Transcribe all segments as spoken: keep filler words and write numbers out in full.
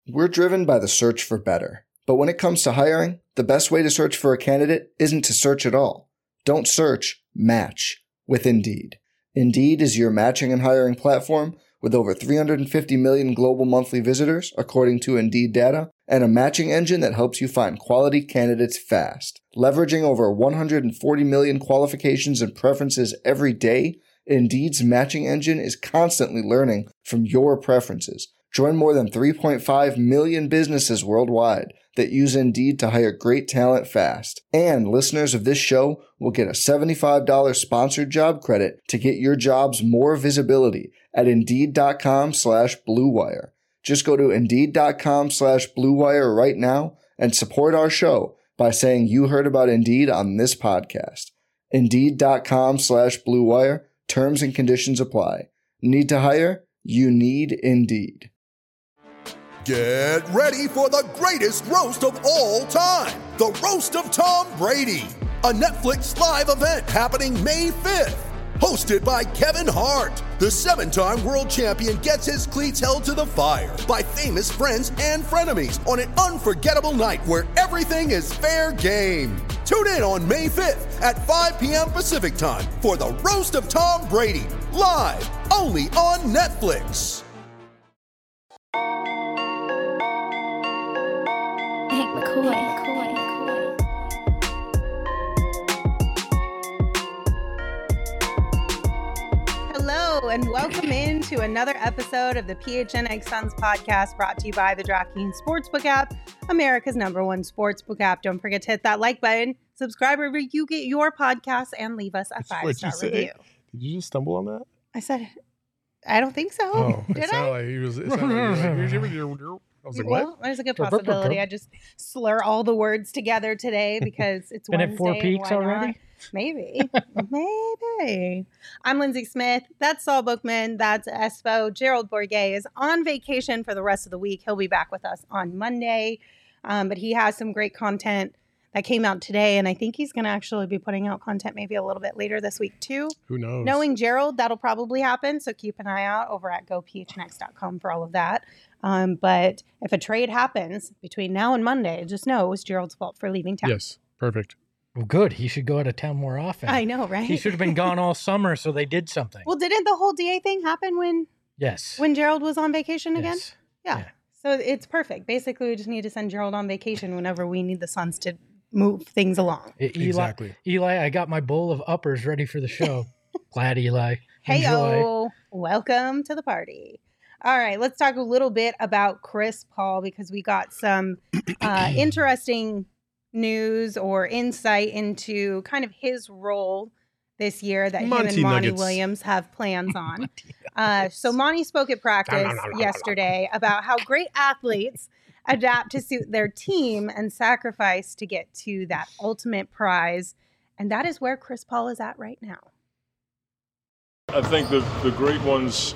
We're driven by the search for better. But when it comes to hiring, the best way to search for a candidate isn't to search at all. Don't search, match with Indeed. Indeed is your matching and hiring platform with over three hundred fifty million global monthly visitors, according to Indeed data, and a matching engine that helps you find quality candidates fast. Leveraging over one hundred forty million qualifications and preferences every day, Indeed's matching engine is constantly learning from your preferences. Join more than three point five million businesses worldwide that use Indeed to hire great talent fast. And listeners of this show will get a seventy-five dollars sponsored job credit to get your jobs more visibility at Indeed.com slash Blue Wire. Just go to Indeed.com slash Blue Wire right now and support our show by saying you heard about Indeed on this podcast. Indeed.com slash Blue Wire. Terms and conditions apply. Need to hire? You need Indeed. Get ready for the greatest roast of all time, the Roast of Tom Brady, a Netflix live event happening May fifth. Hosted by Kevin Hart, the seven-time world champion gets his cleats held to the fire by famous friends and frenemies on an unforgettable night where everything is fair game. Tune in on May fifth at five p.m. Pacific time for the Roast of Tom Brady, live only on Netflix. Hank McCoy. McCoy. Hello, and welcome into another episode of the P H N X Suns podcast, brought to you by the DraftKings Sportsbook app, America's number one sportsbook app. Don't forget to hit that like button, subscribe wherever you get your podcasts, and leave us a five-star review. Did you just stumble on that? I said, I don't think so. Oh, Did it I? Like he was, it sounded like you were like, I was like, Well, what? there's a good possibility. I just slur all the words together today because it's Been Wednesday. at Four Peaks and why already? not? Maybe. Maybe. I'm Lindsay Smith. That's Saul Bookman. That's Espo. Gerald Bourget is on vacation for the rest of the week. He'll be back with us on Monday. Um, but he has some great content that came out today, and I think he's going to actually be putting out content maybe a little bit later this week too. Who knows? Knowing Gerald, that'll probably happen, so keep an eye out over at go p h n x dot com for all of that. Um, but if a trade happens between now and Monday, just know it was Gerald's fault for leaving town. Yes, perfect. Well, good. He should go out of town more often. I know, right? He should have been gone all summer, so they did something. Well, didn't the whole D A thing happen when yes, when Gerald was on vacation again? Yes. Yeah. Yeah. So it's perfect. Basically, we just need to send Gerald on vacation whenever we need the Suns to move things along. E- Eli, Exactly. Eli, I got my bowl of uppers ready for the show. Glad, Eli. Hey, Enjoy. yo, welcome to the party. All right, let's talk a little bit about Chris Paul because we got some uh, interesting news or insight into kind of his role this year that Monty him and Monty Nuggets. Williams have plans on. Uh, so Monty spoke at practice yesterday about how great athletes adapt to suit their team and sacrifice to get to that ultimate prize. And that is where Chris Paul is at right now. I think the, the great ones,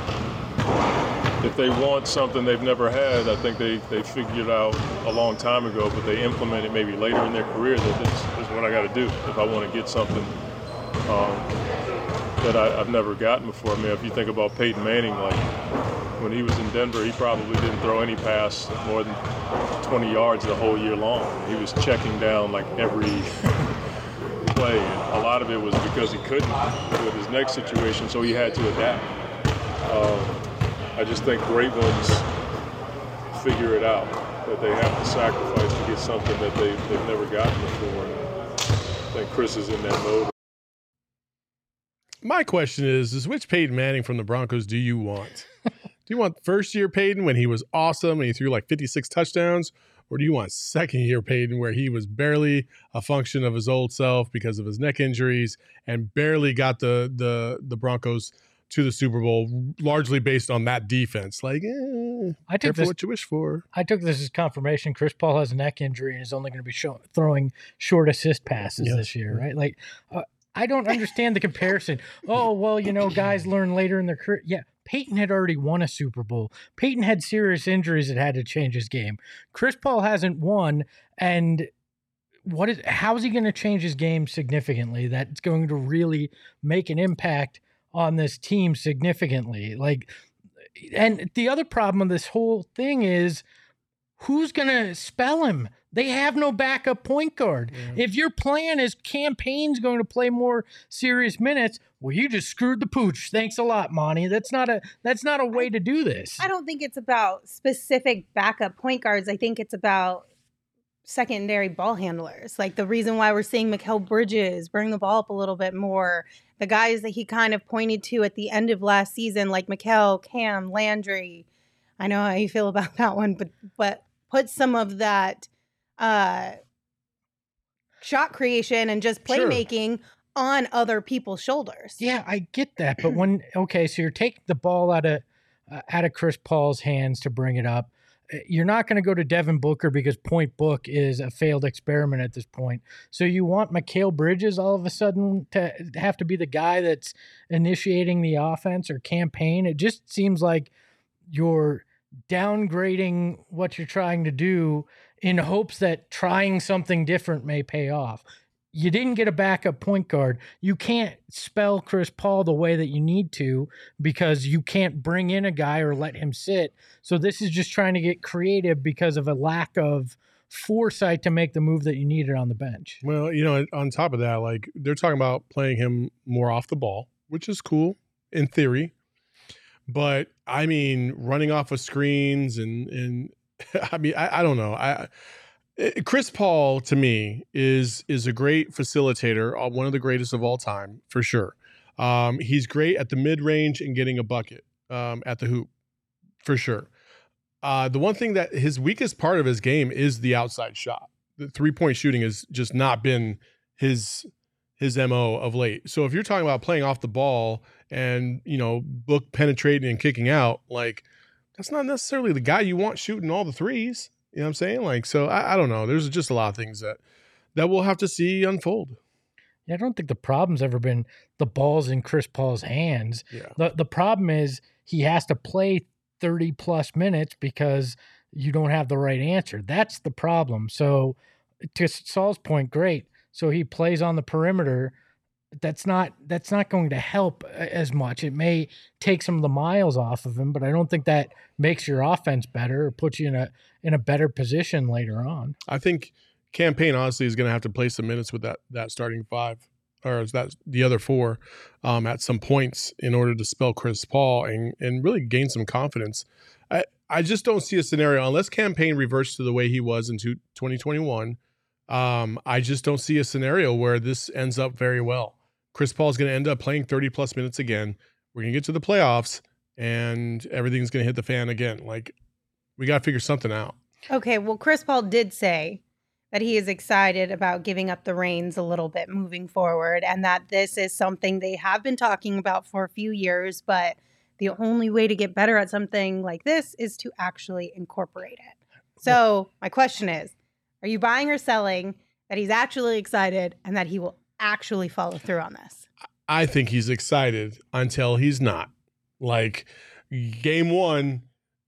if they want something they've never had, I think they, they figured out a long time ago, but they implement it maybe later in their career that this is what I got to do if I want to get something um, that I, I've never gotten before. I mean, if you think about Peyton Manning, like when he was in Denver, he probably didn't throw any pass more than twenty yards the whole year long. He was checking down like every play. And a lot of it was because he couldn't with his next situation, so he had to adapt. Um, I just think great ones figure it out, that they have to sacrifice to get something that they, they've never gotten before. And I think Chris is in that mode. My question is, is which Peyton Manning from the Broncos do you want? Do you want first-year Peyton when he was awesome and he threw like fifty-six touchdowns? Or do you want second-year Peyton where he was barely a function of his old self because of his neck injuries and barely got the the, the Broncos to the Super Bowl, largely based on that defense? Like, eh, I took careful this, what you wish for. I took this as confirmation. Chris Paul has a neck injury and is only going to be show, throwing short assist passes Yes. this year, right? Like, uh, I don't understand the comparison. Oh, well, you know, guys learn later in their career. Yeah, Peyton had already won a Super Bowl. Peyton had serious injuries that had to change his game. Chris Paul hasn't won, and what is? How is he going to change his game significantly? That's going to really make an impact on this team significantly. Like, and the other problem of this whole thing is who's going to spell him? They have no backup point guard. Yeah. If your plan is Campaign's going to play more serious minutes, well, you just screwed the pooch. Thanks a lot, Monty. That's not a that's not a way I, to do this. I don't think it's about specific backup point guards. I think it's about secondary ball handlers. Like the reason why we're seeing Mikal Bridges bring the ball up a little bit more. The guys that he kind of pointed to at the end of last season, like Mikal, Cam, Landry. I know how you feel about that one, but but put some of that uh, shot creation and just playmaking sure. on other people's shoulders. Yeah, I get that. But when, okay, so you're taking the ball out of, uh, out of Chris Paul's hands to bring it up. You're not going to go to Devin Booker because point book is a failed experiment at this point. So you want Mikal Bridges all of a sudden to have to be the guy that's initiating the offense or campaign. It just seems like you're downgrading what you're trying to do in hopes that trying something different may pay off. You didn't get a backup point guard. You can't spell Chris Paul the way that you need to because you can't bring in a guy or let him sit. So this is just trying to get creative because of a lack of foresight to make the move that you needed on the bench. Well, you know, on top of that, like they're talking about playing him more off the ball, which is cool in theory. But I mean, running off of screens and, and I mean, I, I don't know. I, Chris Paul to me is, is a great facilitator, one of the greatest of all time for sure. Um, he's great at the mid range and getting a bucket um, at the hoop for sure. Uh, the one thing that his weakest part of his game is the outside shot. The three point shooting has just not been his, his M O of late. So if you're talking about playing off the ball and, you know, Book penetrating and kicking out, like that's not necessarily the guy you want shooting all the threes. You know what I'm saying? Like, so I, I don't know. There's just a lot of things that, that we'll have to see unfold. Yeah, I don't think the problem's ever been the ball's in Chris Paul's hands. Yeah. The the problem is he has to play thirty plus minutes because you don't have the right answer. That's the problem. So to Saul's point, great. So he plays on the perimeter. That's not that's not going to help as much. It may take some of the miles off of him, but I don't think that makes your offense better or puts you in a in a better position later on. I think Campaign honestly is going to have to play some minutes with that that starting five, or is that the other four, um, at some points in order to spell Chris Paul and and really gain some confidence. I I just don't see a scenario unless Campaign reverts to the way he was in twenty twenty-one. Um, I just don't see a scenario where this ends up very well. Chris Paul is going to end up playing thirty plus minutes again. We're going to get to the playoffs and everything's going to hit the fan again. Like, we got to figure something out. Okay. Well, Chris Paul did say that he is excited about giving up the reins a little bit moving forward and that this is something they have been talking about for a few years, but the only way to get better at something like this is to actually incorporate it. So my question is, are you buying or selling that he's actually excited and that he will actually follow through on this? I think he's excited until he's not. Like game one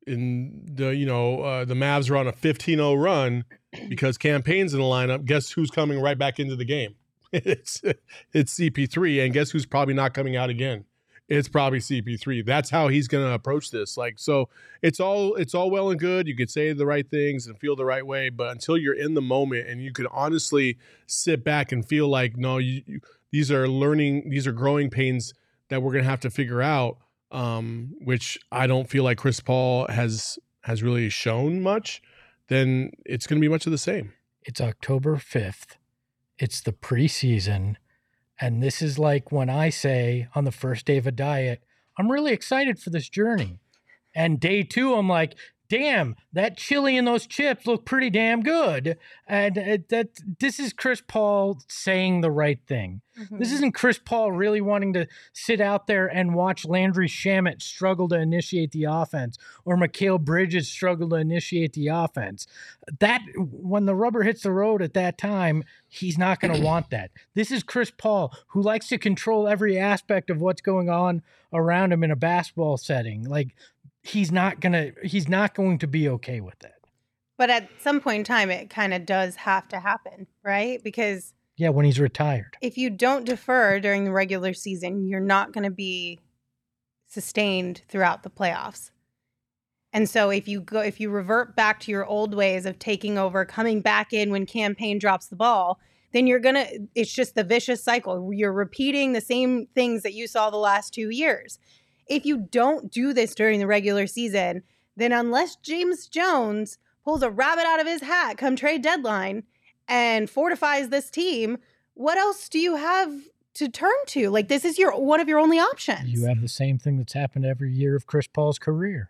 in the, you know, uh, the Mavs are on a fifteen oh run because Campaign's in the lineup. Guess who's coming right back into the game? It's, it's C P three. And guess who's probably not coming out again? It's probably C P three. That's how he's going to approach this. Like, so it's all, it's all well and good. You could say the right things and feel the right way, but until you're in the moment and you can honestly sit back and feel like, no, you, you these are learning, these are growing pains that we're going to have to figure out. Um, which I don't feel like Chris Paul has, has really shown much, then it's going to be much of the same. It's October fifth. It's the preseason. And this is like when I say on the first day of a diet, I'm really excited for this journey. And day two, I'm like, damn, that chili and those chips look pretty damn good. And uh, that this is Chris Paul saying the right thing. Mm-hmm. This isn't Chris Paul really wanting to sit out there and watch Landry Shamet struggle to initiate the offense or Mikal Bridges struggle to initiate the offense. That when the rubber hits the road at that time, he's not going to want that. This is Chris Paul, who likes to control every aspect of what's going on around him in a basketball setting. Like, he's not gonna he's not going to be okay with that. But at some point in time, it kind of does have to happen, right? Because yeah, when he's retired. If you don't defer during the regular season, you're not going to be sustained throughout the playoffs. And so if you go, if you revert back to your old ways of taking over, coming back in when campaign drops the ball, then you're going to, it's just the vicious cycle. You're repeating the same things that you saw the last two years. If you don't do this during the regular season, then unless James Jones pulls a rabbit out of his hat come trade deadline and fortifies this team, what else do you have to turn to? Like, this is your one of your only options. You have the same thing that's happened every year of Chris Paul's career.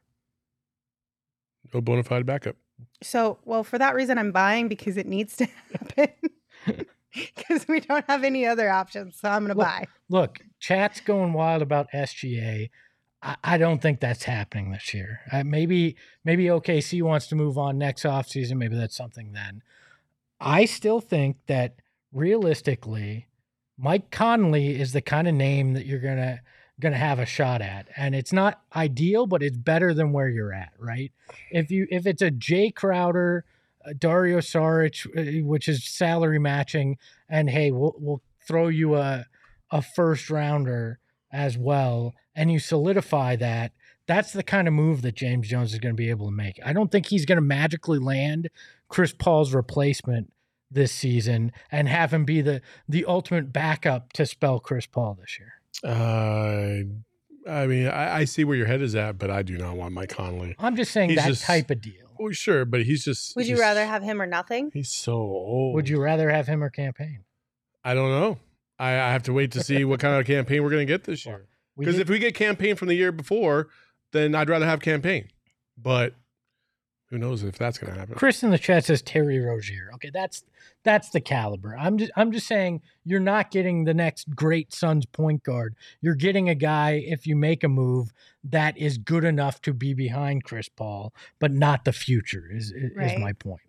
No bona fide backup. So, well, for that reason, I'm buying because it needs to happen. Because we don't have any other options, so I'm going to buy. Look, chat's going wild about S G A. I, I don't think that's happening this year. Uh, maybe maybe O K C wants to move on next offseason. Maybe that's something then. I still think that realistically, Mike Conley is the kind of name that you're going to going to have a shot at. And it's not ideal, but it's better than where you're at, right? If you if it's a Jay Crowder, uh, Dario Saric, uh, which is salary matching, and hey, we'll we'll throw you a a first rounder as well, and you solidify that, that's the kind of move that James Jones is going to be able to make. I don't think he's going to magically land Chris Paul's replacement this season and have him be the the ultimate backup to spell Chris Paul this year. Uh, I mean, I, I see where your head is at, but I do not want Mike Conley. I'm just saying He's that just- type of deal. Well, sure, but he's just. Would you he's- rather have him or nothing? He's so old. Would you rather have him or campaign? I don't know. I, I have to wait to see what kind of campaign we're going to get this year. We Because did- if we get campaign from the year before, then I'd rather have campaign. But who knows if that's going to happen? Chris in the chat says Terry Rozier. Okay, that's that's the caliber. I'm just I'm just saying you're not getting the next great Suns point guard. You're getting a guy, if you make a move, that is good enough to be behind Chris Paul, but not the future. Is is, Right. is my point.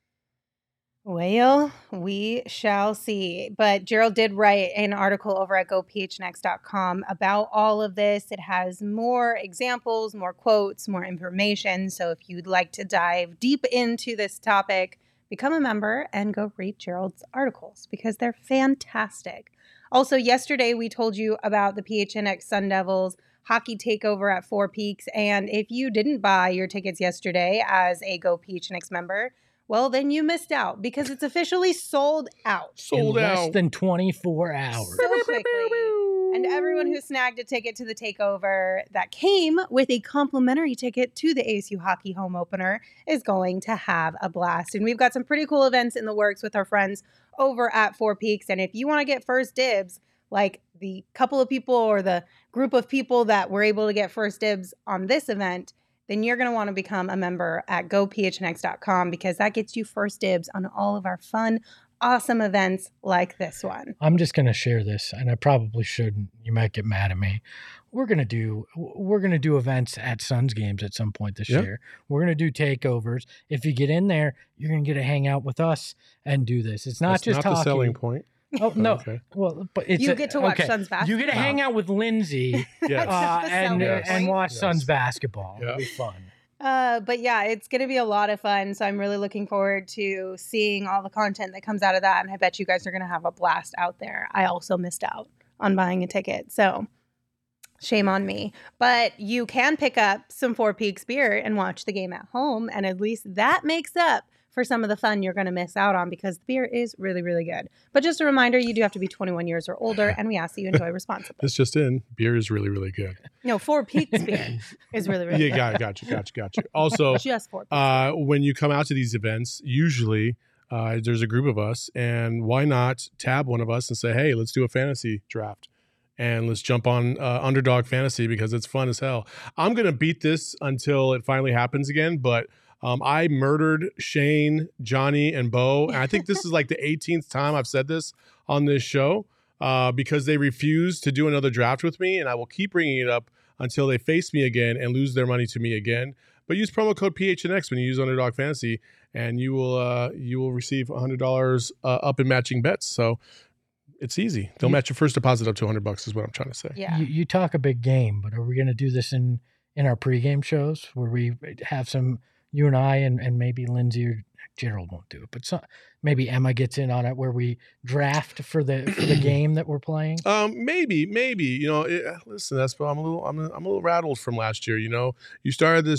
Well, we shall see. But Gerald did write an article over at go p h n x dot com about all of this. It has more examples, more quotes, more information. So if you'd like to dive deep into this topic, become a member and go read Gerald's articles because they're fantastic. Also, yesterday we told you about the P H N X Sun Devils hockey takeover at Four Peaks. And if you didn't buy your tickets yesterday as a Go P H N X member, well, then you missed out because it's officially sold out Sold in out. less than twenty-four hours. so quickly. And everyone who snagged a ticket to the takeover that came with a complimentary ticket to the A S U hockey home opener is going to have a blast. And we've got some pretty cool events in the works with our friends over at Four Peaks. And if you want to get first dibs, like the couple of people or the group of people that were able to get first dibs on this event, then you're going to want to become a member at go p h n x dot com because that gets you first dibs on all of our fun, awesome events like this one. I'm just going to share this, and I probably shouldn't. You might get mad at me. We're going to do we're going to do events at Suns games at some point this Yeah. year. We're going to do takeovers. If you get in there, you're going to get to hang out with us and do this. It's not That's just not the hockey. selling point. Oh no. Okay. Well, but it's You a- get to watch okay. Suns You get to basketball. hang out with Lindsay Yes. uh, The and selling and point. watch Yes. Suns basketball. Yeah. It'll be fun. Uh, but yeah, it's going to be a lot of fun. So I'm really looking forward to seeing all the content that comes out of that. And I bet you guys are going to have a blast out there. I also missed out on buying a ticket. So shame on me. But you can pick up some Four Peaks beer and watch the game at home. And at least that makes up for some of the fun you're going to miss out on because the beer is really, really good. But just a reminder, you do have to be twenty-one years or older. And we ask that you enjoy responsibly. This just in, beer is really, really good. No, Four Peaks beer is really, really Yeah, got, got you, got you, got you. Also, good. Just Four Peaks. uh, when you come out to these events, usually uh, there's a group of us, and why not tab one of us and say, hey, let's do a fantasy draft. And let's jump on uh, Underdog Fantasy because it's fun as hell. I'm going to beat this until it finally happens again, but um, I murdered Shane, Johnny, and Bo. And I think this is like the eighteenth time I've said this on this show uh, because they refuse to do another draft with me. And I will keep bringing it up until they face me again and lose their money to me again. But use promo code P H N X when you use Underdog Fantasy, and you will uh, you will receive one hundred dollars uh, up in matching bets. So it's easy. They'll You- match your first deposit up to one hundred bucks is what I'm trying to say. yeah. You, you talk a big game, but are we going to do this in in our pregame shows where we have some you and I and, and maybe Lindsay or Gerald won't do it, but some, maybe Emma gets in on it where we draft for the for the game that we're playing. Um, maybe, maybe you know. It, listen, that's I'm a little, I'm, a, I'm a little rattled from last year. You know, you started this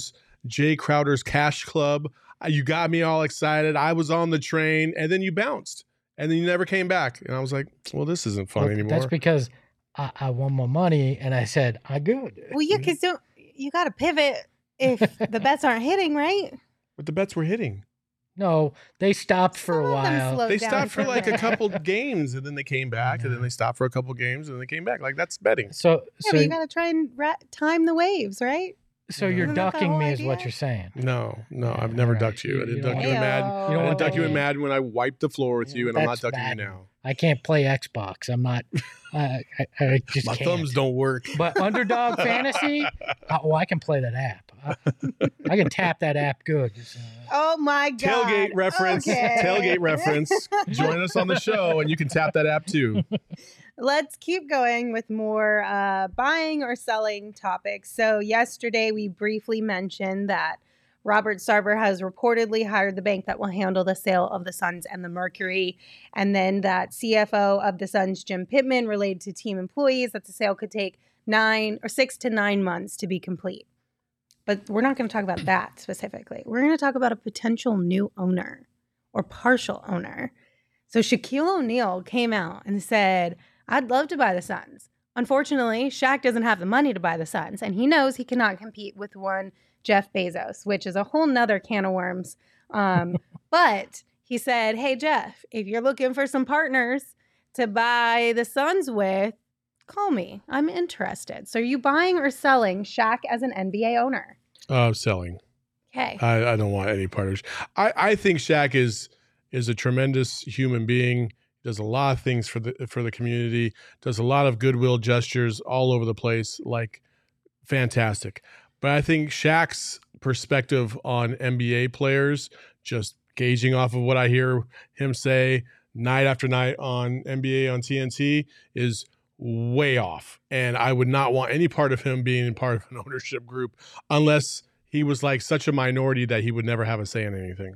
Jay Crowder's Cash Club. Uh, You got me all excited. I was on the train, and then you bounced, and then you never came back. And I was like, well, this isn't fun Look, anymore. That's because I, I won my money, and I said, I good. Well, yeah, because don't you got to pivot if the bets aren't hitting, right? But the bets were hitting. No, they stopped for Some a of them while. slowed They down stopped for like a bit. couple games, and then they came back, and then they stopped for a couple games, and they came back. Like, that's betting. So, Yeah, so, but you got to try and ra- time the waves, right? so you're Isn't that the ducking whole me, is what idea? you're saying. No, no, Yeah, I've never all right. ducked you. I You- didn't you duck don't you in want- Madden. Ayo. I didn't want duck you in to- Madden when I wiped the floor with you, and I'm not That's ducking bad. you now. I can't play Xbox. I'm not. Uh, I, I just My can't. thumbs don't work. But Underdog Fantasy, uh, oh, I can play that app. I, I can tap that app good. So, Oh my god! Tailgate reference. Okay. Tailgate reference. Join us on the show, and you can tap that app too. Let's keep going with more uh, buying or selling topics. So yesterday we briefly mentioned that Robert Sarver has reportedly hired the bank that will handle the sale of the Suns and the Mercury, and then that C F O of the Suns, Jim Pittman, relayed to team employees that the sale could take nine or six to nine months to be complete. But we're not going to talk about that specifically. We're going to talk about a potential new owner or partial owner. So Shaquille O'Neal came out and said, I'd love to buy the Suns. Unfortunately, Shaq doesn't have the money to buy the Suns, and he knows he cannot compete with one Jeff Bezos, which is a whole nother can of worms. Um, but he said, hey, Jeff, if you're looking for some partners to buy the Suns with, call me. I'm interested. So are you buying or selling Shaq as an N B A owner? Uh, selling. Okay. I, I don't want any part of. I I think Shaq is is a tremendous human being. Does a lot of things for the for the community. Does a lot of goodwill gestures all over the place. Like, fantastic. But I think Shaq's perspective on N B A players, just gauging off of what I hear him say night after night on N B A on T N T, is way off. And I would not want any part of him being part of an ownership group unless he was like such a minority that he would never have a say in anything.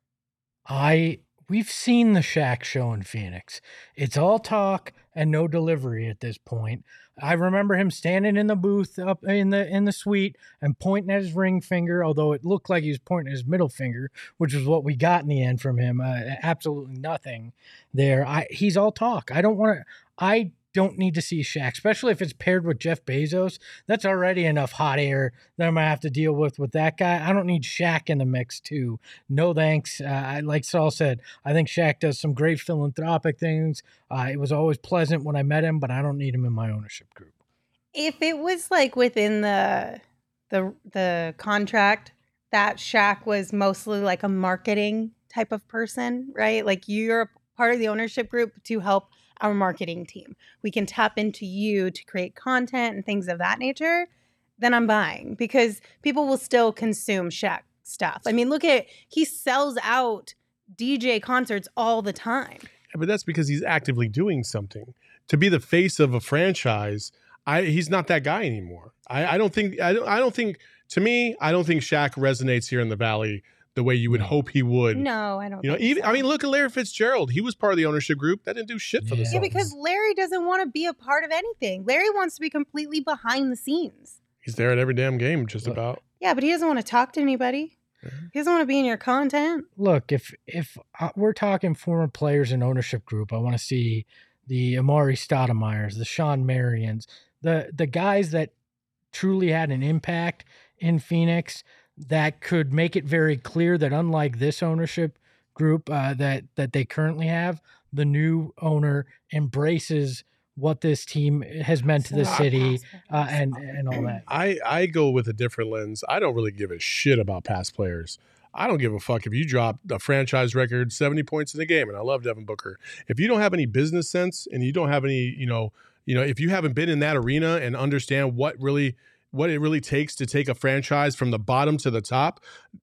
I we've seen the Shaq show in Phoenix. It's all talk and no delivery at this point. I remember him standing in the booth up in the in the suite and pointing at his ring finger, although it looked like he was pointing at his middle finger, which is what we got in the end from him. Uh, absolutely nothing there. I he's all talk. I don't want to. I don't need to see Shaq, especially if it's paired with Jeff Bezos. That's already enough hot air that I'm gonna have to deal with with that guy. I don't need Shaq in the mix too. No thanks. Uh, I, like Saul said, I think Shaq does some great philanthropic things. Uh, it was always pleasant when I met him, but I don't need him in my ownership group. If it was like within the the the contract that Shaq was mostly like a marketing type of person, right? Like you're a part of the ownership group to help our marketing team. We can tap into you to create content and things of that nature. Then I'm buying because people will still consume Shaq stuff. I mean, look at he sells out D J concerts all the time. Yeah, but that's because he's actively doing something. To be the face of a franchise, I he's not that guy anymore. I, I don't think I don't I don't think to me, I don't think Shaq resonates here in the Valley the way you would hope he would. No, I don't. You know, think even so. I mean, look at Larry Fitzgerald. He was part of the ownership group. That didn't do shit for the Yeah. Suns. Yeah, because Larry doesn't want to be a part of anything. Larry wants to be completely behind the scenes. He's there at every damn game, just Look. about. Yeah, but he doesn't want to talk to anybody. He doesn't want to be in your content. Look, if if uh, we're talking former players in ownership group, I want to see the Amari Stoudemire's, the Sean Marions, the the guys that truly had an impact in Phoenix that could make it very clear that unlike this ownership group uh, that that they currently have, the new owner embraces what this team has meant to the city uh, and and all that. I, I go with a different lens. I don't really give a shit about past players. I don't give a fuck if you drop a franchise record seventy points in a game, and I love Devin Booker. If you don't have any business sense and you don't have any, you know, you know, if you haven't been in that arena and understand what really what it really takes to take a franchise from the bottom to the top,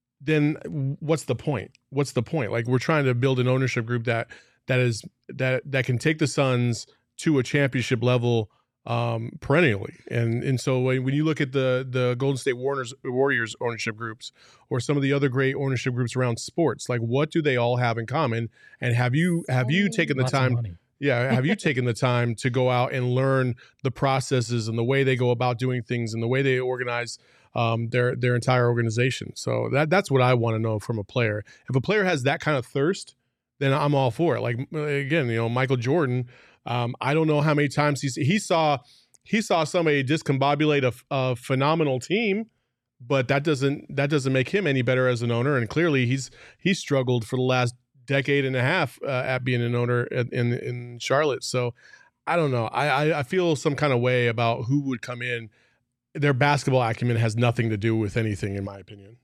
then what's the point? What's the point? Like, we're trying to build an ownership group that that is that that can take the Suns to a championship level um, perennially. And and so when, when you look at the the Golden State Warriors, Warriors ownership groups or some of the other great ownership groups around sports, like what do they all have in common? And have you have you taken the Lots of time? money. Yeah, have you taken the time to go out and learn the processes and the way they go about doing things and the way they organize um, their their entire organization. So that that's what I want to know from a player. If a player has that kind of thirst, then I'm all for it. Like again, you know, Michael Jordan. Um, I don't know how many times he he saw he saw somebody discombobulate a, a phenomenal team, but that doesn't that doesn't make him any better as an owner. And clearly, he's he's struggled for the last decade and a half uh, at being an owner in in Charlotte. So I don't know. I, I I feel some kind of way about who would come in. Their basketball acumen has nothing to do with anything, in my opinion.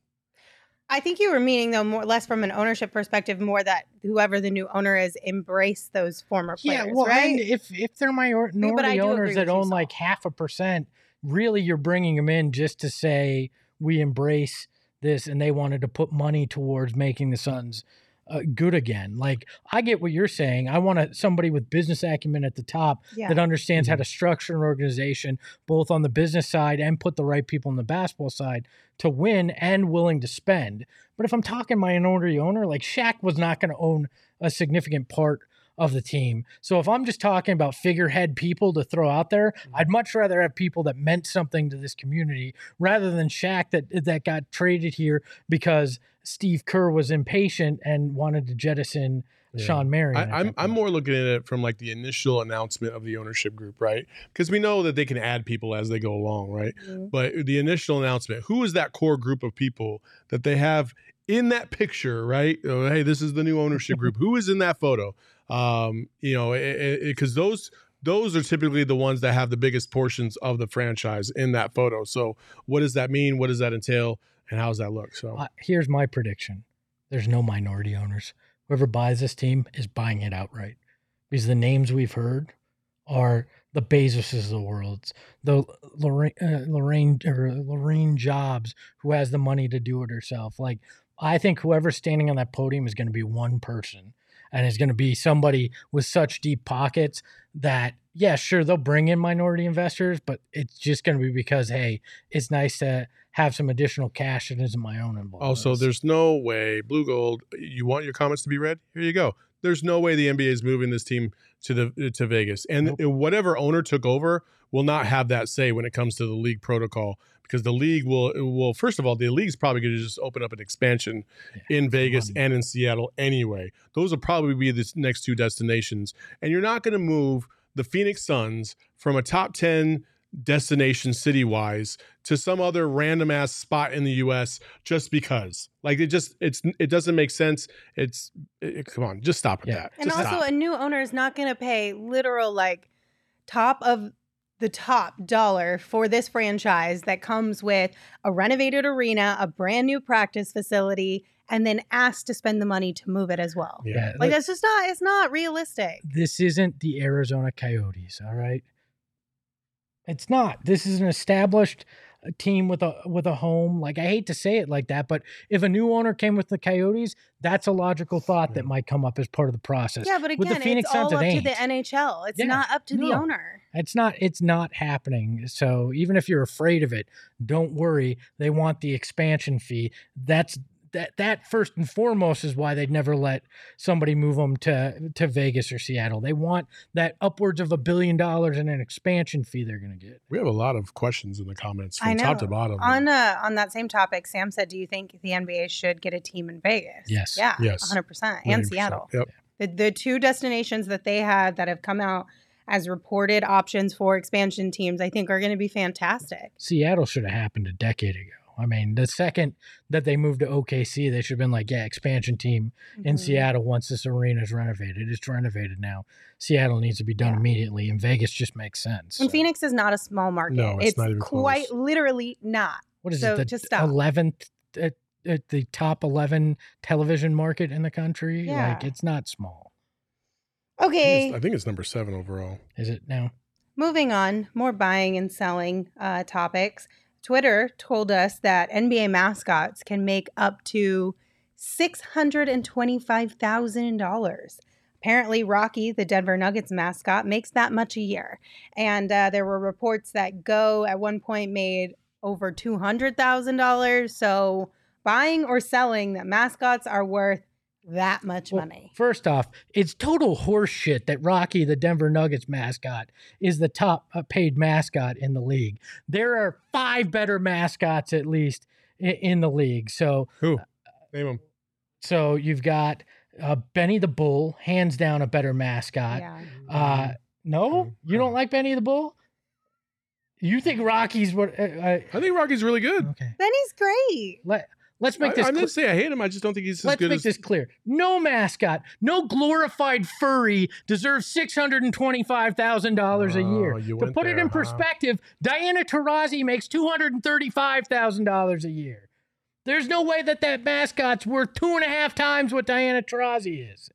I think you were meaning, though, more less from an ownership perspective, more that whoever the new owner is, embrace those former players, yeah, well, right? And if if they're minority do owners agree that with you, own like Saul. half a percent, really you're bringing them in just to say we embrace this, and they wanted to put money towards making the Suns uh, good again. Like, I get what you're saying. I want a, somebody with business acumen at the top Yeah. that understands how to structure an organization, both on the business side and put the right people on the basketball side to win and willing to spend. But if I'm talking minority owner, like Shaq was not going to own a significant part of the team. So if I'm just talking about figurehead people to throw out there, I'd much rather have people that meant something to this community rather than Shaq that that got traded here because Steve Kerr was impatient and wanted to jettison Yeah. Sean Marion. I, at I'm that I'm point. more looking at it from like the initial announcement of the ownership group, right? Because we know that they can add people as they go along, right? Mhm. But the initial announcement, who is that core group of people that they have in that picture, right? Oh, hey, this is the new ownership group. Who is in that photo? Um, you know, because those those are typically the ones that have the biggest portions of the franchise in that photo. So what does that mean? What does that entail? And how does that look? So Uh, here's my prediction. There's no minority owners. Whoever buys this team is buying it outright. Because the names we've heard are the Bezoses of the world, the Lorraine, uh, Lorraine or Lorraine Jobs, who has the money to do it herself. Like, I think whoever's standing on that podium is going to be one person, and is going to be somebody with such deep pockets that, yeah, sure, they'll bring in minority investors, but it's just going to be because, hey, it's nice to have some additional cash that isn't my own involved. also, there's no way, Blue Gold, you want your comments to be read? Here you go. There's no way the N B A is moving this team to the to Vegas. And Nope. whatever owner took over will not have that say when it comes to the league protocol, because the league will, will first of all, the league's probably going to just open up an expansion Yeah, in Vegas money. and in Seattle anyway. Those will probably be the next two destinations. And you're not going to move the Phoenix Suns from a top ten destination city-wise to some other random ass spot in the U S just because. Like, it just it's it doesn't make sense. It's it, come on, just stop with Yeah. that. And Just also, stop. a new owner is not going to pay literal, like, top of the top dollar for this franchise that comes with a renovated arena, a brand new practice facility, and then ask to spend the money to move it as well. Yeah. Yeah, Like, that's just not, it's not realistic. this isn't the Arizona Coyotes, all right? It's not. This is an established uh, team with a with a home. Like, I hate to say it like that, but if a new owner came with the Coyotes, that's a logical thought that might come up as part of the process. Yeah, but With the again, Phoenix it's all Suns, it up to ain't. the N H L. It's Yeah, not up to the no. owner. It's not it's not happening. So even if you're afraid of it, don't worry. They want the expansion fee. That's that that first and foremost is why they'd never let somebody move them to to Vegas or Seattle. They want that upwards of a billion dollars in an expansion fee they're going to get. We have a lot of questions in the comments I from know. top to bottom. On uh, on that same topic, Sam said, "Do you think the N B A should get a team in Vegas?" Yes. Yeah. Yes. one hundred percent. one hundred And percent. Seattle. Yep. The the two destinations that they had that have come out as reported options for expansion teams, I think, are going to be fantastic. Seattle should have happened a decade ago. I mean, the second that they moved to O K C, they should have been like, yeah, expansion team in Mhm. Seattle once this arena is renovated. It's renovated now. Seattle needs to be done Yeah. immediately, and Vegas just makes sense. And So, Phoenix is not a small market. No, it's not even quite close. literally not. what is so it, the just stop. eleventh, at, at the top eleven television market in the country? Like, Yeah. it's not small. I think Okay, it's- I think it's number seven overall. Is it now? moving on, more buying and selling uh, topics. Twitter told us that N B A mascots can make up to six hundred twenty-five thousand dollars. Apparently, Rocky, the Denver Nuggets mascot, makes that much a year. And uh, there were reports that Go at one point made over two hundred thousand dollars. So buying or selling that mascots are worth that much Well, money. First off, it's total horseshit that Rocky, the Denver Nuggets mascot, is the top uh, paid mascot in the league. There are five better mascots at least in, in the league. So Who? Name them. So you've got uh, Benny the Bull, hands down a better mascot. Yeah. Uh, no, you don't like Benny the Bull? You think Rocky's what? Uh, uh, I think Rocky's really good. okay, Benny's great. let let's make I, this. I cl- didn't say I hate him. I just don't think he's as Let's good make as. this clear. No mascot, no glorified furry deserves six hundred and twenty-five thousand dollars a Oh, year. you To went put it there, in huh? perspective, Diana Taurasi makes two hundred and thirty-five thousand dollars a year. There's no way that that mascot's worth two and a half times what Diana Taurasi is.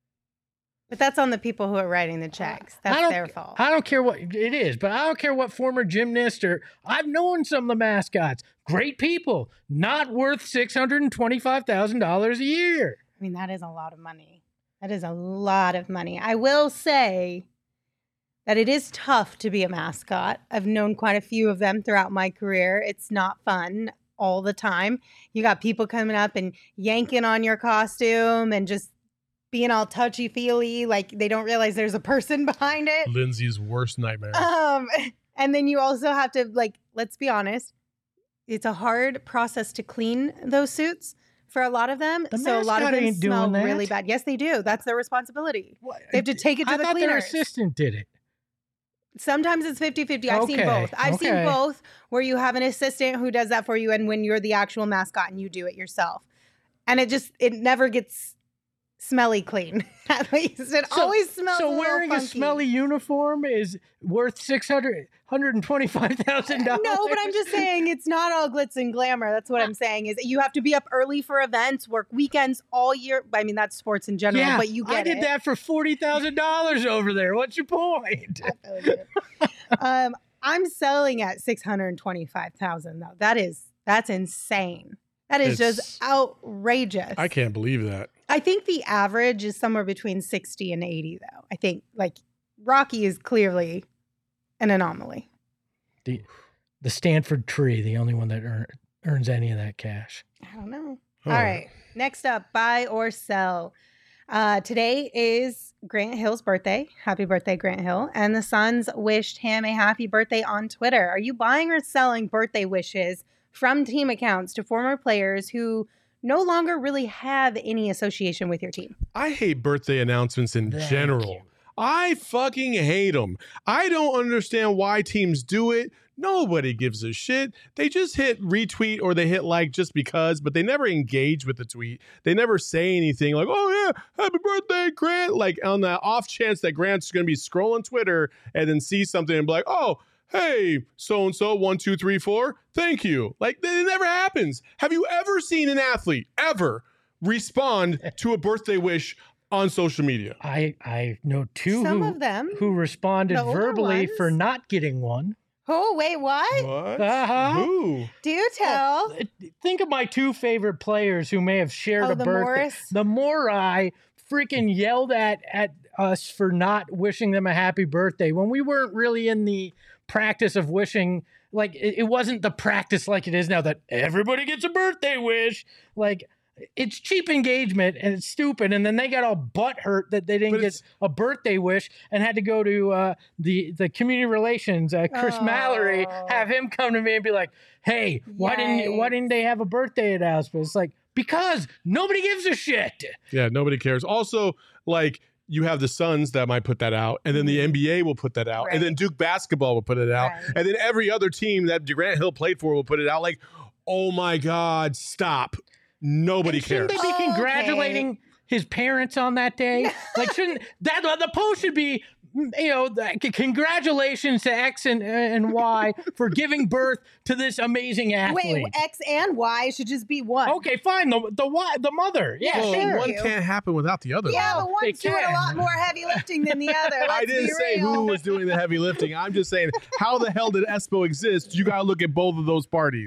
But that's on the people who are writing the checks. I That's don't- their fault. I don't care what it is, but I don't care what former gymnast or I've known some of the mascots. Great people, not worth six hundred and twenty-five thousand dollars a year. I mean, that is a lot of money. That is a lot of money. I will say that it is tough to be a mascot. I've known quite a few of them throughout my career. It's not fun all the time. You got people coming up and yanking on your costume and just being all touchy-feely, like they don't realize there's a person behind it. Lindsay's worst nightmare. Um, and then you also have to, like, let's be honest, it's a hard process to clean those suits for a lot of them. The so a lot of mascot them ain't doing smell that. really bad. Yes, they do. That's their responsibility. They have to take it to I the thought their cleaners. assistant did it. Sometimes it's fifty-fifty. I've seen Okay, both. I've seen okay. both where you have an assistant who does that for you and when you're the actual mascot and you do it yourself. And it just, it never gets smelly clean. At least it So- always smells So a wearing a funky. smelly uniform is worth six hundred hundred and twenty-five thousand dollars. No, but I'm just saying it's not all glitz and glamour. That's what I'm saying is you have to be up early for events, work weekends all year. I mean, that's sports in general, yeah, but you get I did it. that for forty thousand dollars over there. What's your point? I feel you. um, I'm selling at six hundred twenty-five thousand though. That is that's insane. That is It's- just outrageous. I can't believe that. I think the average is somewhere between sixty and eighty though. I think like Rocky is clearly an anomaly. The the Stanford tree, the only one that earn, earns any of that cash. I don't know. Huh. All right. Next up, buy or sell. Uh, today is Grant Hill's birthday. Happy birthday, Grant Hill. And the Suns wished him a happy birthday on Twitter. Are you buying or selling birthday wishes from team accounts to former players who no longer really have any association with your team? I hate birthday announcements in Thank general. you. I fucking hate them. I don't understand why teams do it. Nobody gives a shit. They just hit retweet or they hit like just because, but they never engage with the tweet. They never say anything like, oh yeah, happy birthday, Grant. Like on the off chance that Grant's going to be scrolling Twitter and then see something and be like, oh, hey, so-and-so, one, two, three, four, thank you. Like it never happens. Have you ever seen an athlete ever respond to a birthday wish on social media? I I know two Some who of them. who responded The older verbally for ones. not getting one. Oh, wait, what? What? Uh-huh. Who? Do tell. Think of my two favorite players who may have shared Oh, a the birthday. Morris? The Morai freaking yelled at at us for not wishing them a happy birthday when we weren't really in the practice of wishing. Like it, it wasn't the practice like it is now that everybody gets a birthday wish. Like it's cheap engagement and it's stupid. And then they got all butthurt that they didn't But get it's- a birthday wish and had to go to uh, the the community relations, uh, Chris Mallory, Oh. have him come to me and be like, "Hey, why didn't you, why Yikes. didn't they have a birthday announcement?" It's like because nobody gives a shit. Yeah, nobody cares. Also, like you have the Suns that might put that out, and then the N B A will put that out, and then Right. Duke basketball will put it out, Right. and then every other team that Grant Hill played for will put it out. Like, oh my God, stop! Nobody And shouldn't cares. they be Okay. congratulating his parents on that day? Like, shouldn't that the post should be, you know, the- c- congratulations to X and and Y for giving birth to this amazing athlete. Wait, X and Y should just be one. Okay, fine. The the Y, the mother. Yeah, Yeah, Well, sure. one you. can't happen without the other. Yeah, Well, but they one's doing a can. lot more heavy lifting than the other. Let's I didn't be say real. who was doing the heavy lifting. I'm just saying, how the hell did Espo exist? You got to look at both of those parties.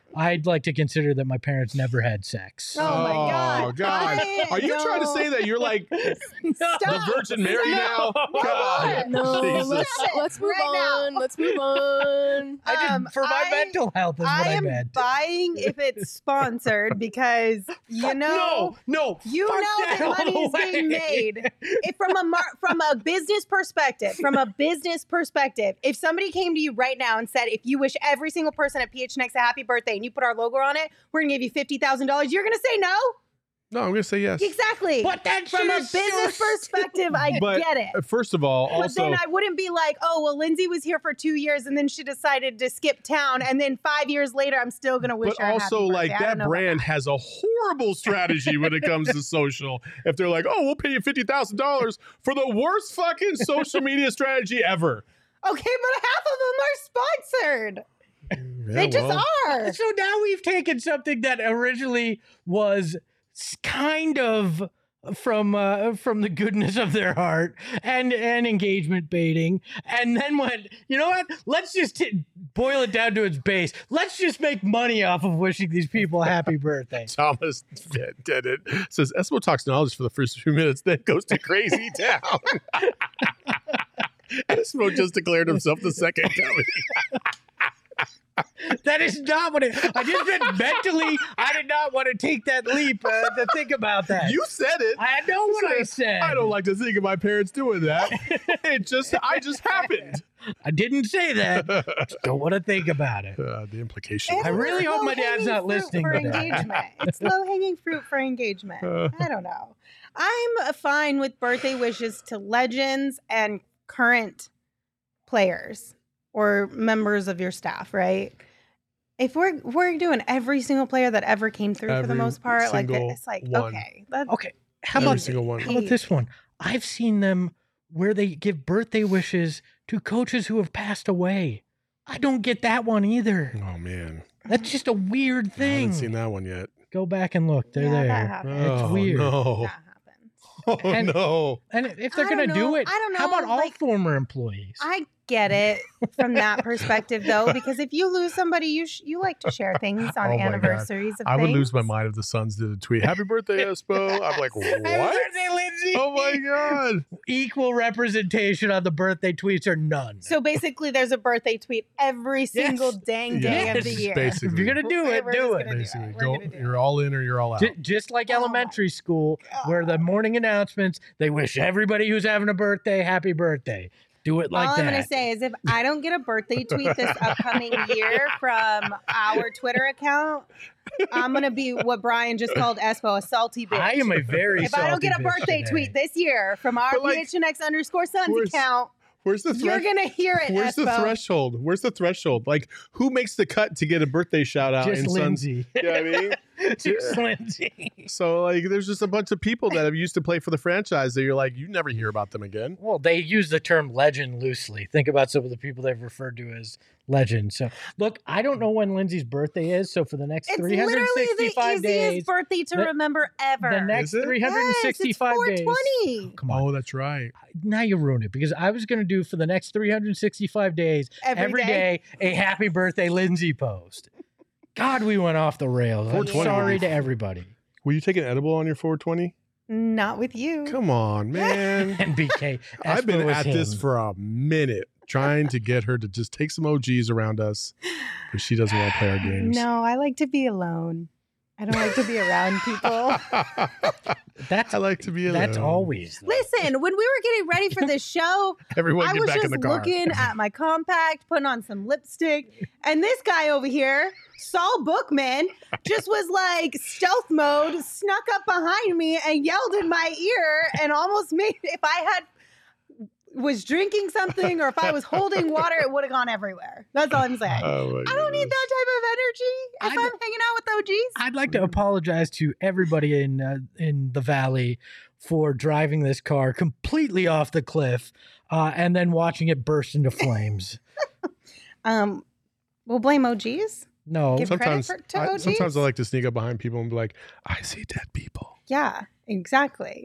I'd like to consider that my parents never had sex. Oh, my God. Oh, God. I Are you trying to don't- say that you're like the Stop. Virgin Mary now? God. No, Jesus. let's, Stop it let's move right now. on. Let's move on. I just, Um, for my I- mental health is what I I, am meant. buying if it's sponsored because you know no, no. you fuck know that all money is the way. being made. If from a mar- from a business perspective, from a business perspective, if somebody came to you right now and said, if you wish every single person at P H N X a happy birthday and you put our logo on it, we're gonna give you fifty thousand dollars, you're gonna say no? No, I'm going to say yes. Exactly. But that From shit a is so business perspective, I But get it. first of all, But also, then I wouldn't be like, oh, well, Lindsay was here for two years and then she decided to skip town. And then five years later, I'm still going to wish but her a also happy like birthday. I don't that know about brand has a horrible strategy when it comes to social. If they're like, oh, we'll pay you fifty thousand dollars for the worst fucking social media strategy ever. Okay, but half of them are sponsored. they just well, are. So now we've taken something that originally was s- kind of from uh, from the goodness of their heart and and engagement baiting, and then went, you know what? Let's just t- boil it down to its base. Let's just make money off of wishing these people a happy birthday. Thomas did it. Says Esmotoxinologist for the first few minutes, then goes to crazy town. Esmo just declared himself the second dummy. That is not what it. I just said mentally. I did not want to take that leap uh, to think about that. You said it. I know what I said. I don't like to think of my parents doing that. It just, I just happened. I didn't say that. Just don't want to think about it. Uh, the implication. It's I really hope my dad's low-hanging not fruit listening For to that. engagement. It's low hanging fruit for engagement. Uh. I don't know. I'm uh, fine with birthday wishes to legends and current players or members of your staff, right? If we're we're doing every single player that ever came through for the Every most part, like single it's like one. okay, that, Okay, how Every about single one. how about this one? I've seen them where they give birthday wishes to coaches who have passed away. I don't get that one either. Oh, man. That's just a weird I thing. haven't seen that one yet. Go back and look. They're Yeah, that there. happens. Oh, weird. No. that happens. Oh, And- no. And if they're I gonna don't do know. it, I don't how know, about all like, former employees? I get it from that perspective, though, because if you lose somebody, you sh- you like to share things on Oh my God. anniversaries of I would things. lose my mind if the Suns did a tweet. Happy birthday, Espo. I'm like, Happy what? birthday, Lindsay. Oh, my God. Equal representation on the birthday tweets or none. So basically, there's a birthday tweet every single dang day Yeah, of the year. basically. If you're gonna do it, We're do just it. gonna do it. Basically, We're go, gonna do you're it. all in or you're all out. J- just like Oh my elementary school, where the morning announcements, they wish everybody who's having a birthday happy birthday. Do it like All that. I'm going to say is if I don't get a birthday tweet this upcoming year from our Twitter account, I'm going to be what Brian just called Espo, a salty bitch. I am a very. if I don't salty get a bitch birthday today. tweet this year from our But, like, P H N X underscore Sons where's- account, Where's the you're thresh- going to hear it, Where's the Espo. threshold? Where's the threshold? Like, who makes the cut to get a birthday shout out just in Suns? Lindsay. You know what I mean? just Lindsay. So, like, there's just a bunch of people that have used to play for the franchise that you're like, you never hear about them again. Well, they use the term legend loosely. Think about some of the people they've referred to as legends. So, look, I don't know when Lindsay's birthday is. So, for the next It's three hundred literally the sixty-five easiest days, birthday to the- remember ever. the next Is it? three hundred sixty-five yes, it's days. four twenty. Come on. Oh, that's right. Now you ruined it because I was going to do for the next three hundred sixty-five days, Every every day. day, a happy birthday Lindsay post. God, we went off the rails. I'm four twenty sorry would be- to everybody. Will you take an edible on your four twenty? Not with you. Come on, man. And B K, I've been Espo was at this him. for a minute trying to get her to just take some O Gs around us because she doesn't want to play our games. No, I like to be alone. I don't like to be around people. That's I like to be alone. that's always. though. Listen, when we were getting ready for this show, Everyone I get was back in just the car. looking at my compact, putting on some lipstick, and this guy over here, Saul Bookman, just was like stealth mode, snuck up behind me and yelled in my ear and almost made, if I had was drinking something or if I was holding water, it would have gone everywhere. That's all I'm saying. Oh my I don't need goodness. that type of energy if I I'm don't- hanging out with O Gs. I'd like to apologize to everybody in uh, in the valley for driving this car completely off the cliff uh, and then watching it burst into flames. Um, we'll blame O Gs. No, Give Sometimes, credit for- to I, O Gs? sometimes I like to sneak up behind people and be like, I see dead people. Yeah, exactly. It's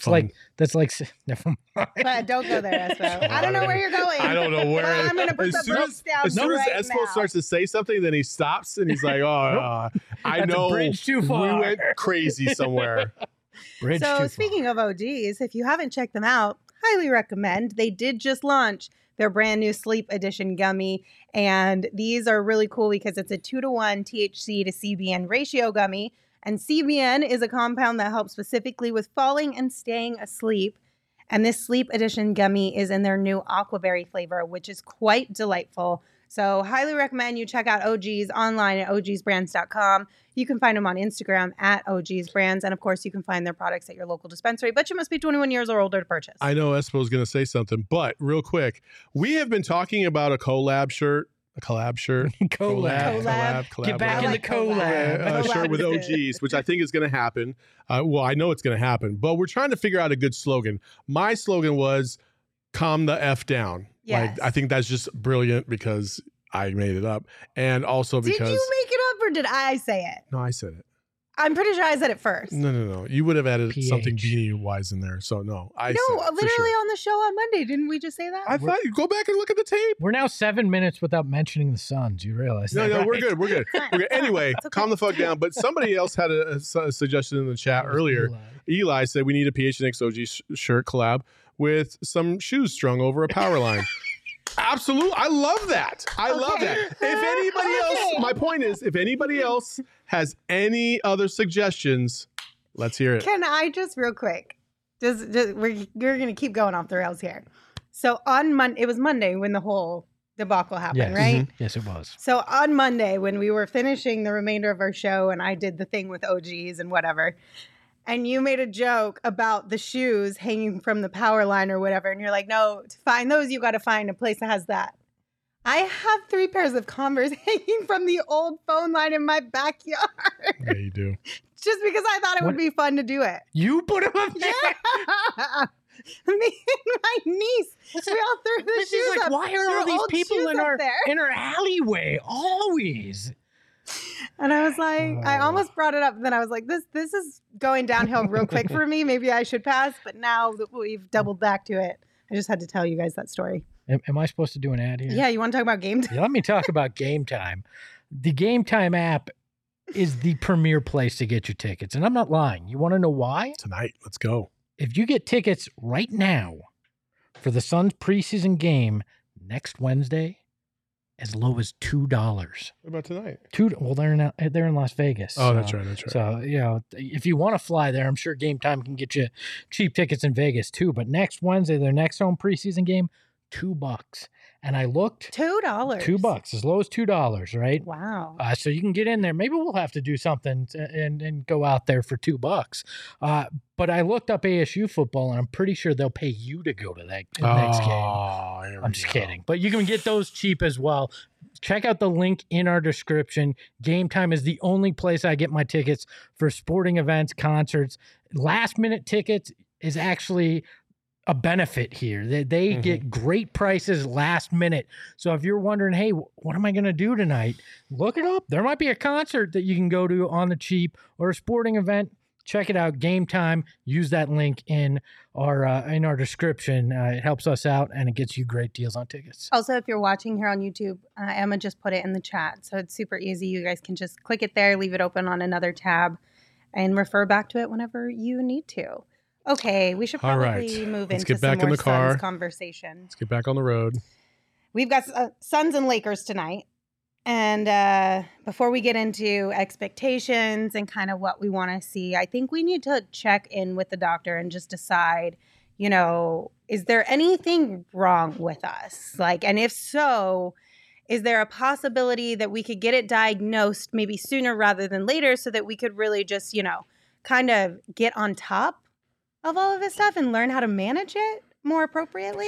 fun. like that's like never mind. But don't go there, Espo. I don't know where you're going. I don't know where. But I'm going to put as the soon books as, down as soon right as Espo now. starts to say something, then he stops and he's like, "Oh, uh, I That's a know bridge too far. we went crazy somewhere." Bridge So too speaking far. of O Gs, if you haven't checked them out, highly recommend. They did just launch their brand new Sleep Edition gummy, and these are really cool because it's a two to one T H C to C B N ratio gummy, and C B N is a compound that helps specifically with falling and staying asleep. And this Sleep Edition gummy is in their new aquaberry flavor, which is quite delightful. So highly recommend you check out O Gs online at o gs brands dot com. You can find them on Instagram at O Gs Brands. And of course, you can find their products at your local dispensary, but you must be twenty-one years or older to purchase. I know Espo's going to say something, but real quick, we have been talking about a collab shirt, a collab shirt, Collab. Collab. collab, Get back I in the like collab. uh, Collab shirt with is O good. Gs, which I think is going to happen. Uh, well, I know it's going to happen, but we're trying to figure out a good slogan. My slogan was "Calm the F down." Yes. Like, I think that's just brilliant because I made it up, and also Did because you make it up or did I say it? no, I said it. I'm pretty sure I said it first. No, no, no. You would have added P H. something beanie wise in there, so no. I no, said it, for literally sure. on the show on Monday. Didn't we just say that? I thought you go back and look at the tape. We're now seven minutes without mentioning the Suns. You realize No, that? no, right? we're good. We're good. We're good. Anyway, It's okay. calm the fuck down. But somebody else had a, a su- a suggestion in the chat That was earlier. Eli. Eli said we need a P H N X O G sh- shirt collab with some shoes strung over a power line. Absolutely. I love that. I love Okay. that. If anybody else, Okay. my point is, if anybody else has any other suggestions, let's hear it. Can I just real quick? Just, just we're we're gonna keep going off the rails here. So on Monday, it was Monday when the whole debacle happened, Yes. right? Yes, it was. So on Monday, when we were finishing the remainder of our show, and I did the thing with O Gs and whatever, and you made a joke about the shoes hanging from the power line or whatever, and you're like, no, to find those, you got to find a place that has that. I have three pairs of Converse hanging from the old phone line in my backyard, Yeah, you do. just because I thought it would What? be fun to do it. You put him up there. Yeah. Me and my niece, we all threw the This shoes is like, up. why are There all were these old people shoes in up our there. in our alleyway always? And I was like, I Oh. almost brought it up. And then I was like, this this is going downhill real quick for me. Maybe I should pass. But now that we've doubled back to it, I just had to tell you guys that story. Am, am I supposed to do an ad here? Yeah, you want to talk about game time? Yeah, let me talk about Game Time. The Game Time app is the premier place to get your tickets. And I'm not lying. You want to know why? Tonight, let's go. If you get tickets right now for the Suns preseason game next Wednesday, as low as two dollars. What about tonight? Two. Well, they're in they're in Las Vegas. Oh, so- that's right. That's right. So, you know, if you want to fly there, I'm sure Game Time can get you cheap tickets in Vegas too. But next Wednesday, their next home preseason game, two bucks. And I looked, Two dollars. two bucks, as low as two dollars, right? Wow. Uh, so you can get in there. Maybe we'll have to do something to, and and go out there for two bucks. Uh, but I looked up A S U football, and I'm pretty sure they'll pay you to go to that next game. Oh, here we I'm just go. kidding. But you can get those cheap as well. Check out the link in our description. Game Time is the only place I get my tickets for sporting events, concerts. Last minute tickets is actually a benefit here. They, they Mhm. get great prices last minute. So if you're wondering, hey, what am I going to do tonight? Look it up. There might be a concert that you can go to on the cheap or a sporting event. Check it out. Game Time. Use that link in our uh, in our description. Uh, it helps us out and it gets you great deals on tickets. Also, if you're watching here on YouTube, uh, Emma just put it in the chat. So it's super easy. You guys can just click it there, leave it open on another tab, and refer back to it whenever you need to. Okay, we should All probably right. move Let's into get back some in more the car. Suns conversation. Let's get back on the road. We've got uh, Suns and Lakers tonight. And uh, before we get into expectations and kind of what we want to see, I think we need to check in with the doctor and just decide, you know, is there anything wrong with us? Like, and if so, is there a possibility that we could get it diagnosed maybe sooner rather than later so that we could really just, you know, kind of get on top of all of this stuff and learn how to manage it more appropriately?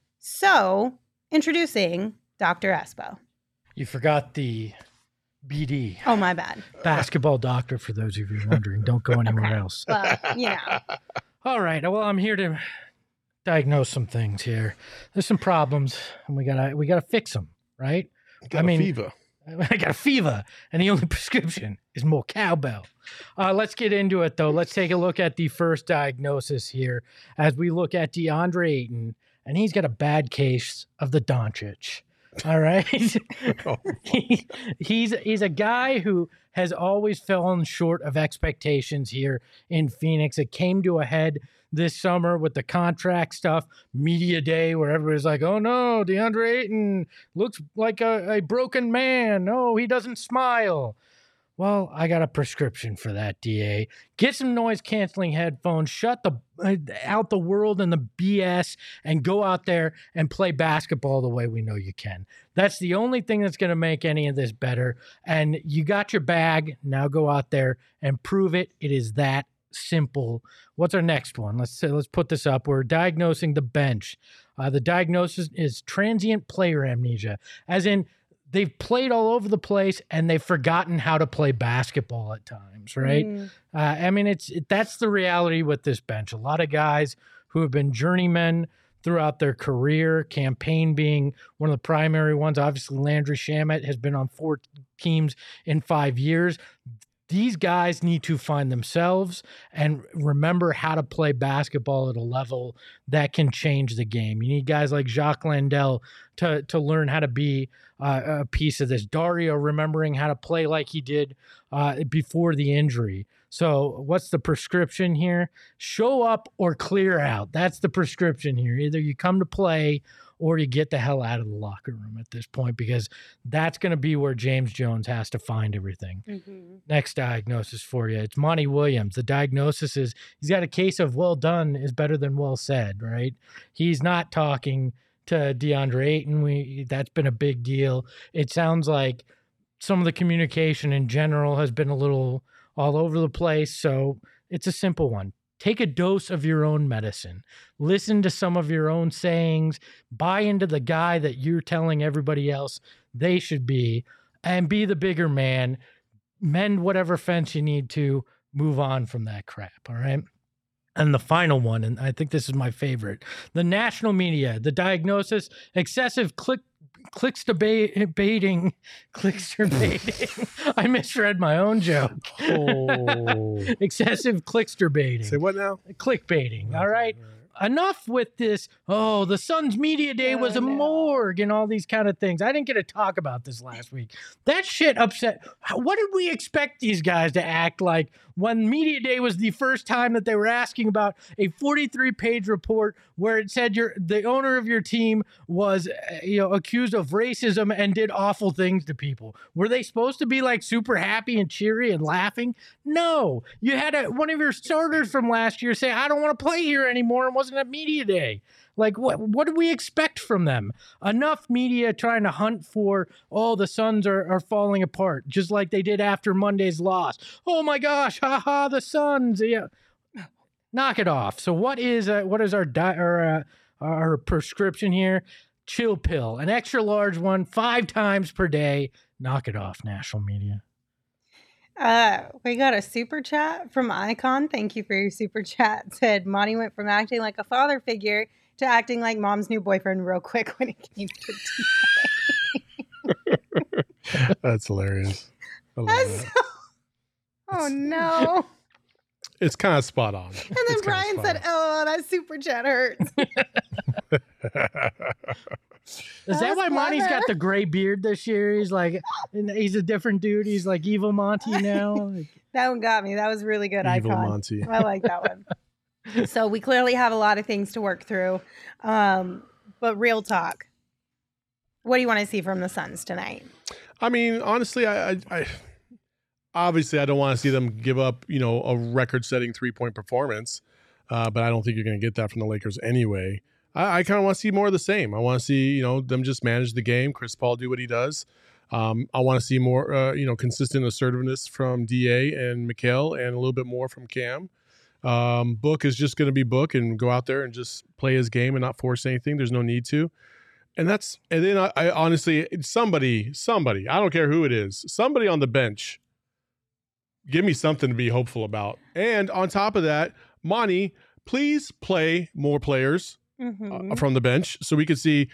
So, introducing Doctor Espo. You forgot the B D, Oh, my bad. basketball doctor, for those of you wondering. Don't go anywhere else. Well, you know. All right. Well, I'm here to diagnose some things here. There's some problems, and we gotta we gotta fix them, right? Got I mean- a fever. I got a fever, and the only prescription is more cowbell. Uh, let's get into it, though. Let's take a look at the first diagnosis here as we look at DeAndre Ayton, and he's got a bad case of the Doncic. All right. he, he's he's a guy who has always fallen short of expectations here in Phoenix. It came to a head this summer with the contract stuff, media day, where everybody's like, oh no, DeAndre Ayton looks like a, a broken man. No, he doesn't smile. Well, I got a prescription for that, D A. Get some noise-canceling headphones, shut the uh, out the world and the B S, and go out there and play basketball the way we know you can. That's the only thing that's going to make any of this better. And you got your bag. Now go out there and prove it. It is that simple. What's our next one? Let's let's put this up. We're diagnosing the bench. Uh, the diagnosis is transient player amnesia, as in they've played all over the place and they've forgotten how to play basketball at times, right? Mm. Uh, I mean, it's it, that's the reality with this bench. A lot of guys who have been journeymen throughout their career, Campaign being one of the primary ones. Obviously, Landry Shamet has been on four teams in five years. These guys need to find themselves and remember how to play basketball at a level that can change the game. You need guys like Jacques Landell to, to learn how to be uh, a piece of this. Dario remembering how to play like he did uh, before the injury. So what's the prescription here? Show up or clear out. That's the prescription here. Either you come to play or you get the hell out of the locker room at this point, because that's going to be where James Jones has to find everything. Mm-hmm. Next diagnosis for you. It's Monty Williams. The diagnosis is he's got a case of well done is better than well said, right? He's not talking to DeAndre Ayton. We, that's been a big deal. It sounds like some of the communication in general has been a little all over the place. So it's a simple one. Take a dose of your own medicine. Listen to some of your own sayings. Buy into the guy that you're telling everybody else they should be, and be the bigger man. Mend whatever fence you need to. Move on from that crap, all right? And the final one, and I think this is my favorite, the national media, the diagnosis, excessive click clickster baiting, clickster baiting. I misread my own joke. Oh. Excessive clickster baiting. Say what now? Clickbaiting. All right. Enough with this. Oh, the Suns media day was a morgue and all these kind of things. I didn't get to talk about this last week. That shit upset. What did we expect these guys to act like when media day was the first time that they were asking about a forty-three page report where it said your the owner of your team was, you know, accused of racism and did awful things to people? Were they supposed to be like super happy and cheery and laughing? No. You had a, one of your starters from last year say, I don't want to play here anymore, and wasn't at media day. Like, what what do we expect from them? Enough media trying to hunt for, oh, the Suns are, are falling apart, just like they did after Monday's loss. Oh my gosh, haha, the Suns. Yeah. Knock it off. So what is uh, what is our di- our, uh, our prescription here? Chill pill, an extra large one, five times per day. Knock it off, national media. Uh, we got a super chat from Icon. Thank you for your super chat. It said Monty went from acting like a father figure to acting like mom's new boyfriend real quick when it came to T A. That's hilarious. I love That's that. So... Oh no. It's kind of spot on. And then Brian said, oh, that super chat hurts. Is that why Monty's got the gray beard this year? He's like, he's a different dude. He's like evil Monty now. That one got me. That was really good. Evil Icon. Monty. I like that one. So we clearly have a lot of things to work through. Um, but real talk, what do you want to see from the Suns tonight? I mean, honestly, I, I, I obviously I don't want to see them give up, you know, a record-setting three-point performance, uh, but I don't think you're going to get that from the Lakers anyway. I, I kind of want to see more of the same. I want to see, you know, them just manage the game. Chris Paul do what he does. Um, I want to see more, uh, you know, consistent assertiveness from D A and Mikal, and a little bit more from Cam. Um, Book is just going to be Book and go out there and just play his game and not force anything. There's no need to. And that's, and then I, I honestly, somebody, somebody, I don't care who it is, somebody on the bench, give me something to be hopeful about. And on top of that, Monty, please play more players mm-hmm. uh, from the bench so we can see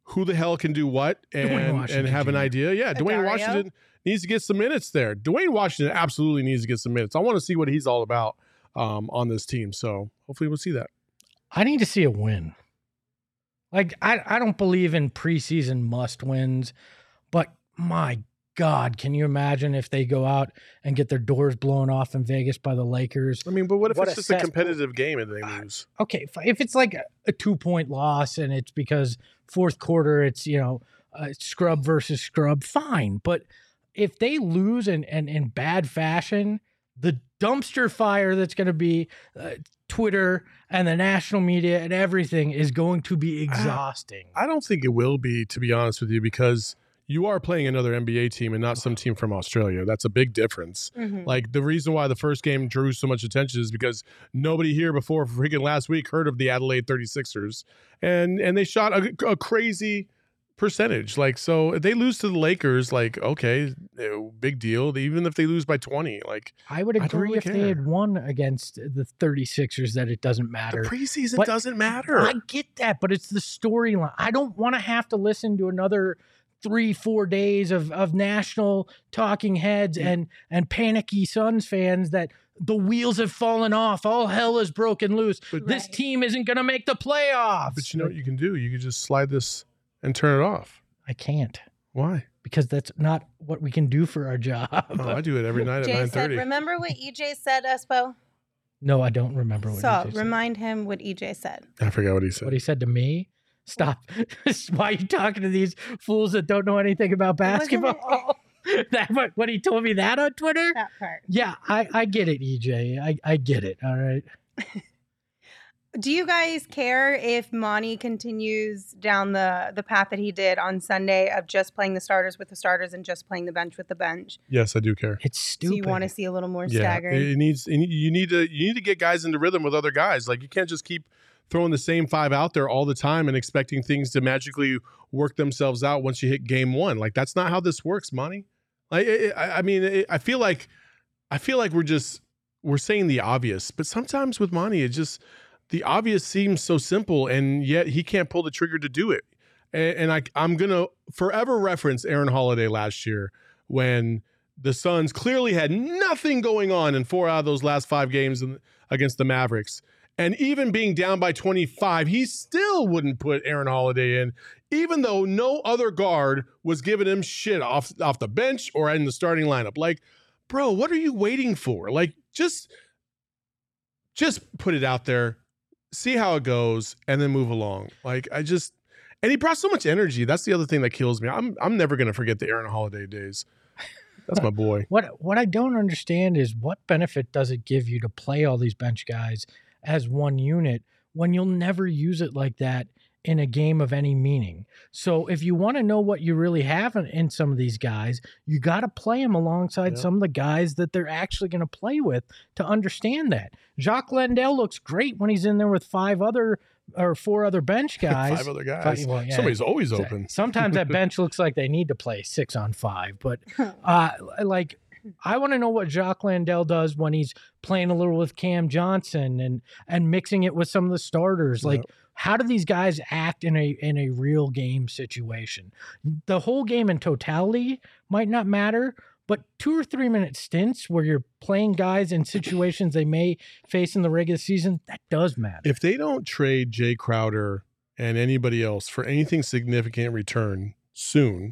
who the hell can do what and, and have an idea. Yeah, Dwayne Dario? Washington needs to get some minutes there. Dwayne Washington absolutely needs to get some minutes. I want to see what he's all about um, on this team. So hopefully we'll see that. I need to see a win. Like, I, I don't believe in preseason must wins, but my God, can you imagine if they go out and get their doors blown off in Vegas by the Lakers? I mean, but what if What it's a just a cesspool. competitive game and they lose? Okay, if- if it's like a, a two-point loss and it's because fourth quarter it's, you know, uh, scrub versus scrub, fine. But if they lose in, in, in bad fashion, the dumpster fire that's going to be uh, Twitter and the national media and everything is going to be exhausting. I don't think it will be, to be honest with you, because you are playing another N B A team and not some team from Australia. That's a big difference. Mhm. Like, the reason why the first game drew so much attention is because nobody here before freaking last week heard of the Adelaide thirty-sixers. And and they shot a, a crazy percentage. Like, so if they lose to the Lakers, like, okay, eh, big deal. Even if they lose by twenty, like, I would I don't agree really if they care. had won against the thirty-sixers that it doesn't the matter. preseason But doesn't matter. I get that, but it's the storyline. I don't want to have to listen to another three, four days of, of national talking heads and and panicky Suns fans that the wheels have fallen off. All hell is broken loose. But- This Right. team isn't going to make the playoffs. But you know what you can do? You can just slide this and turn it off. I can't Why? because that's not what we can do for our job. Oh, I do it every night at Jay nine said, thirty. remember what E J said, Espo? No, I don't remember what, So he, said. remind him what E J said. I forgot what he said. what he said to me. Stop. Why are you talking to these fools that don't know anything about wasn't it- basketball? that what, what he told me that on Twitter? That part. Yeah, I, I get it, E J. I, I get it. All right. Do you guys care if Monty continues down the the path that he did on Sunday of just playing the starters with the starters and just playing the bench with the bench? Yes, I do care. It's So stupid. you want to see a little more Yeah, staggering? it needs. You need to. You need to get guys into rhythm with other guys. Like, you can't just keep throwing the same five out there all the time and expecting things to magically work themselves out once you hit game one. Like, that's not how this works, Monty. Like, I, I I mean, it, I feel like, I feel like we're just we're saying the obvious, but sometimes with Monty, it just the obvious seems so simple, and yet he can't pull the trigger to do it. And, and I, I'm gonna forever reference Aaron Holiday last year when the Suns clearly had nothing going on in four out of those last five games in, against the Mavericks. And even being down by twenty-five, he still wouldn't put Aaron Holiday in, even though no other guard was giving him shit off, off the bench or in the starting lineup. Like, bro, what are you waiting for? Like, just, just put it out there, see how it goes, and then move along. Like, I just, and he brought so much energy. That's the other thing that kills me. I'm, I'm never gonna forget the Aaron Holiday days. That's my boy. What what I don't understand is what benefit does it give you to play all these bench guys as one unit when you'll never use it like that in a game of any meaning? So if you want to know what you really have in, in some of these guys, you got to play them alongside Yeah. some of the guys that they're actually going to play with to understand that. Jacques Lendl looks great when he's in there with five other or four other bench guys. Five other guys. Five- well, yeah. Somebody's always So- open. Sometimes that bench looks like they need to play six on five, but uh, like I want to know what Jacques Landell does when he's playing a little with Cam Johnson and and mixing it with some of the starters. Like, Yep. how do these guys act in a in a real game situation? The whole game in totality might not matter, but two or three minute stints where you're playing guys in situations they may face in the regular season, that does matter. If they don't trade Jay Crowder and anybody else for anything significant in return soon,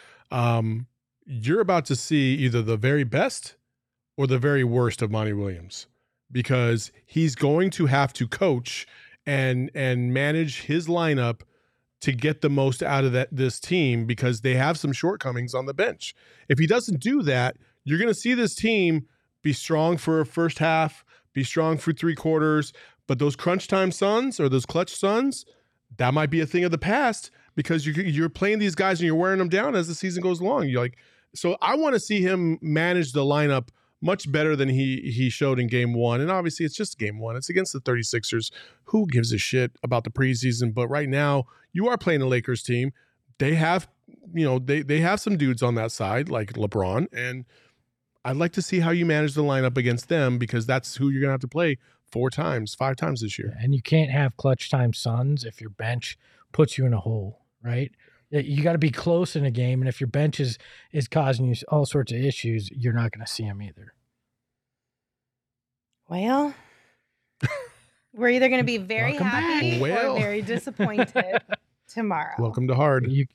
um, you're about to see either the very best or the very worst of Monty Williams, because he's going to have to coach and and manage his lineup to get the most out of that this team, because they have some shortcomings on the bench. If he doesn't do that, you're going to see this team be strong for a first half, be strong for three quarters, but those crunch time Suns or those clutch Suns, that might be a thing of the past, because you're you're playing these guys and you're wearing them down as the season goes along. You're like, so I want to see him manage the lineup much better than he he showed in game one. And obviously it's just game one. It's against the thirty-sixers. Who gives a shit about the preseason? But right now you are playing a Lakers team. They have, you know, they they have some dudes on that side like LeBron, and I'd like to see how you manage the lineup against them, because that's who you're gonna have to play four times, five times this year. And you can't have clutch time Suns if your bench puts you in a hole. right? You got to be close in a game, and if your bench is is causing you all sorts of issues, you're not going to see them either. Well, we're either going to be very Welcome happy back. Well. or very disappointed tomorrow. Welcome to hard. You,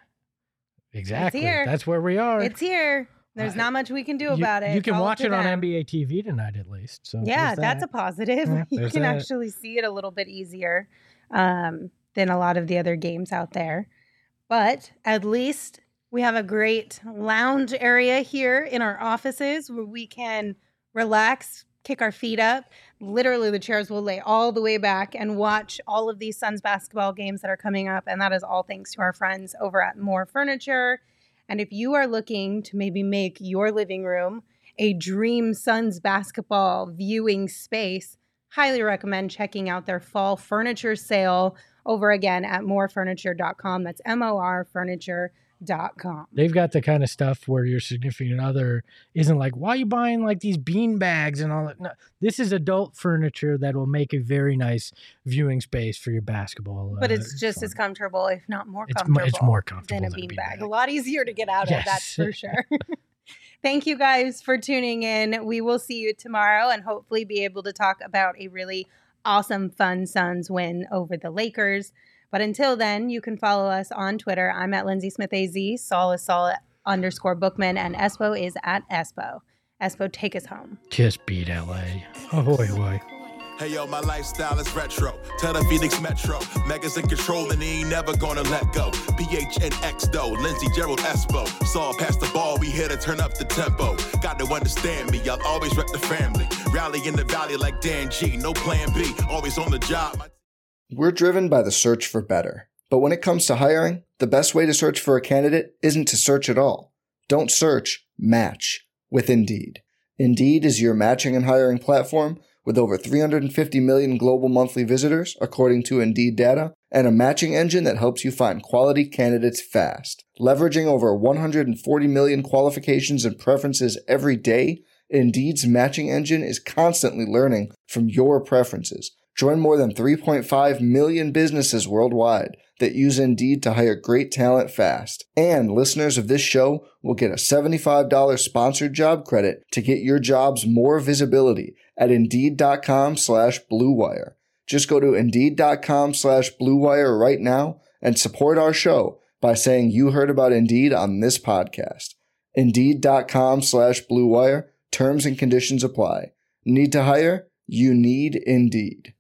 exactly. here. That's where we are. It's here. There's Uh, not much we can do you, about it. You can It's all watch to it on them. N B A T V tonight, at least. So Yeah, there's that's a that. positive. Yeah, you there's can that. actually see it a little bit easier um, than a lot of the other games out there. But at least we have a great lounge area here in our offices where we can relax, kick our feet up. Literally, the chairs will lay all the way back and watch all of these Suns basketball games that are coming up. And that is all thanks to our friends over at More Furniture. And if you are looking to maybe make your living room a dream Suns basketball viewing space, highly recommend checking out their fall furniture sale over again at more furniture dot com. That's M O R furniture dot com. They've got the kind of stuff where your significant other isn't like, why are you buying like these bean bags and all that? No, this is adult furniture that will make a very nice viewing space for your basketball. But uh, it's just fun. as comfortable, if not more It's mo- comfortable, it's more comfortable than a than a beanbag. beanbag. A lot easier to get out of, that's Yes. for sure. Thank you guys for tuning in. We will see you tomorrow and hopefully be able to talk about a really awesome, fun Suns win over the Lakers. But until then, you can follow us on Twitter. I'm at Lindsay Smith A Z. Saul is Saul underscore Bookman, and Espo is at Espo. Espo, take us home. Just beat L A. Oh, boy, boy. Hey yo, my lifestyle is retro. Tell the Phoenix Metro. Megas in control and he ain't never gonna let go. P H N X though, Lindsey Gerald Espo. Saw past the ball, we here to turn up the tempo. Got to understand me, I'll always rep the family. Rally in the valley like Dan G, no plan B. Always on the job. We're driven by the search for better. But when it comes to hiring, the best way to search for a candidate isn't to search at all. Don't search, match with Indeed. Indeed is your matching and hiring platform with over three hundred fifty million global monthly visitors, according to Indeed data, and a matching engine that helps you find quality candidates fast. Leveraging over one hundred forty million qualifications and preferences every day, Indeed's matching engine is constantly learning from your preferences. Join more than three point five million businesses worldwide that use Indeed to hire great talent fast. And listeners of this show will get a seventy-five dollars sponsored job credit to get your jobs more visibility at Indeed.com slash Blue Wire. Just go to Indeed.com slash Blue Wire right now and support our show by saying you heard about Indeed on this podcast. Indeed.com slash Blue Wire. Terms and conditions apply. Need to hire? You need Indeed.